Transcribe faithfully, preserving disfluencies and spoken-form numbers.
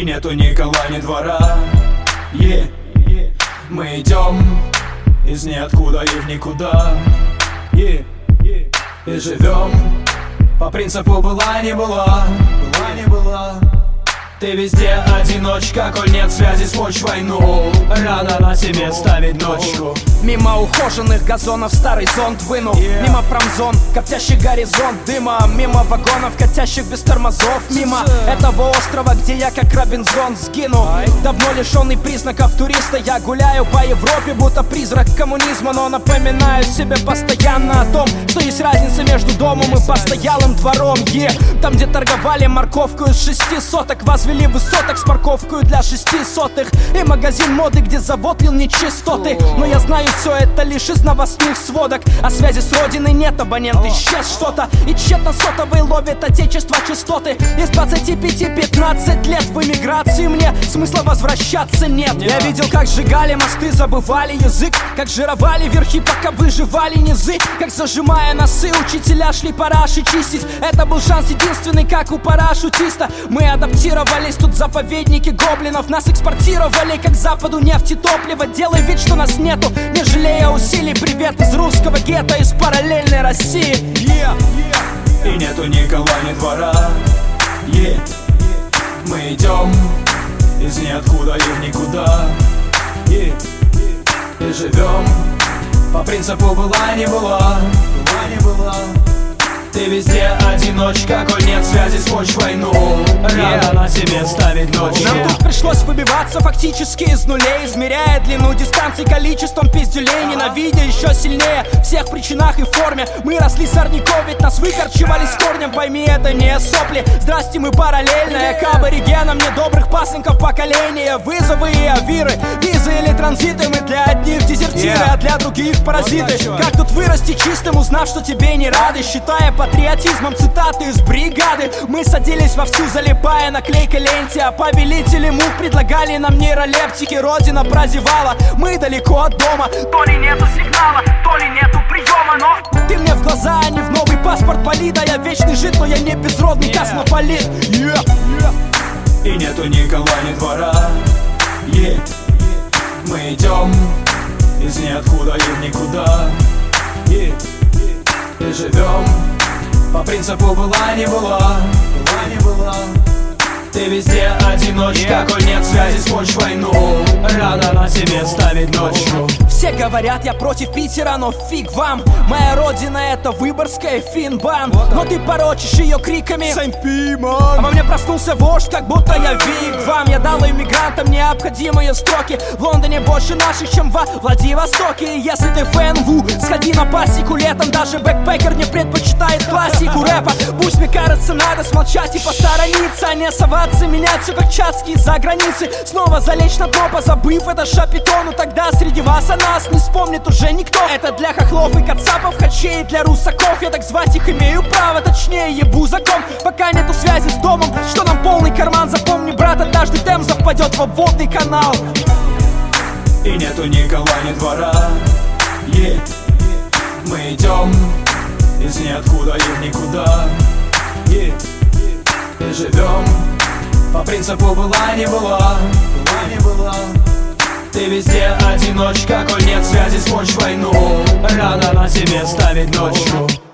нету ни кола, ни двора. yeah. Мы идем из ниоткуда и в никуда. yeah. И живем по принципу была не была, была не была. Ты везде одиночка, коль нет связи с почвой, ну рано на себе ставить ночку. Мимо ухоженных газонов старый зонт вынул, yeah. Мимо промзон, коптящий горизонт дыма. Мимо вагонов, катящих без тормозов. Мимо этого острова, где я как Робинзон сгинул. Давно лишенный признаков туриста, я гуляю по Европе, будто призрак коммунизма. Но напоминаю себе постоянно о том, что есть разница между домом и постоялым двором. yeah. Там, где торговали морковку из шести соток, возвели высоток с парковкой для шести сотых. И магазин моды, где завод лил нечистоты. Но я знаю, все это лишь из новостных сводок. А связи с родиной нет, абонент исчез что-то. И тщетно сотовый ловит отечество частоты. Из двадцати пяти пятнадцать лет в эмиграции мне смысла возвращаться нет. Я видел, как сжигали мосты, забывали язык, как жировали верхи, пока выживали низы, как зажимая носы учителя шли параши чистить. Это был шанс единственный, как у парашютиста. Мы адаптировались, тут заповедники гоблинов. Нас экспортировали, как западу нефть и топливо. Делай вид, что нас нету, не жалея усилий. Привет из русского гетто, из параллельной России. yeah. И нету ни кола, ни двора. yeah. Мы идем из ниоткуда и в никуда. yeah. И живем по принципу была не была, была не была. Ты везде одиночка, коль нет связи с почвой, ну рано yeah. на себе ставить ночь. Нам yeah. тут пришлось выбиваться фактически из нулей, измеряя длину дистанций количеством пиздюлей. Ненавидя еще сильнее всех причинах и форме. Мы росли сорняков, ведь нас выкорчевали с корнем. Пойми, это не сопли, здрасте, мы параллельные. К аборигенам недобрых пасынков поколения. Вызовы и авиры, визы или транзиты. Мы для одних дезертиры, yeah. а для других паразиты. Вот как тут вырасти чистым, узнав, что тебе не рады, считая патриотизмом цитаты из бригады. Мы садились вовсю, залипая наклейкой ленте. А повелители мух предлагали нам нейролептики. Родина прозевала, мы далеко от дома. То ли нету сигнала, то ли нету приема. Но ты мне в глаза, а не в новый паспорт болида. Я вечный жид, но я не безродный yeah. космополит. yeah. yeah. И нету ни кола, ни двора. yeah. Мы идем из ниоткуда и в никуда. yeah. И живем по принципу была не была, была не была. Ты везде одиночка, yeah. коль нет связи с почвой, ну рано на себе ставить ночку. Все говорят, я против Питера, но фиг вам. Моя родина это Выборгская, Финбан. Но ты порочишь ее криками а во мне проснулся вождь, как будто я вик вам. Я дал иммигрантам необходимые строки. В Лондоне больше наших, чем во Владивостоке. Если ты фэн Ву, сходи на пасеку летом. Даже бэкпекер не предпочитает классику рэпа. Пусть мне кажется, надо смолчать и посторониться, а не соваться, менять все как чацкие за границы. Снова залечь на дно, позабыв это шапитону. Тогда среди вас о нас не вспомнит уже никто. Это для хохлов и кацапов, хачей, для русаков. Я так звать их имею право, точнее ебу закон. Пока нету связи с домом, что нам полный карман. Запомни, брат, однажды Темза впадет во водный канал. И нету ни кола, ни двора. yeah. Мы идем из ниоткуда и в никуда. yeah. И живем по принципу была не была, была не была. Ты везде одиночка, коль нет связи с почвой, ну рано на себе ставить ночку.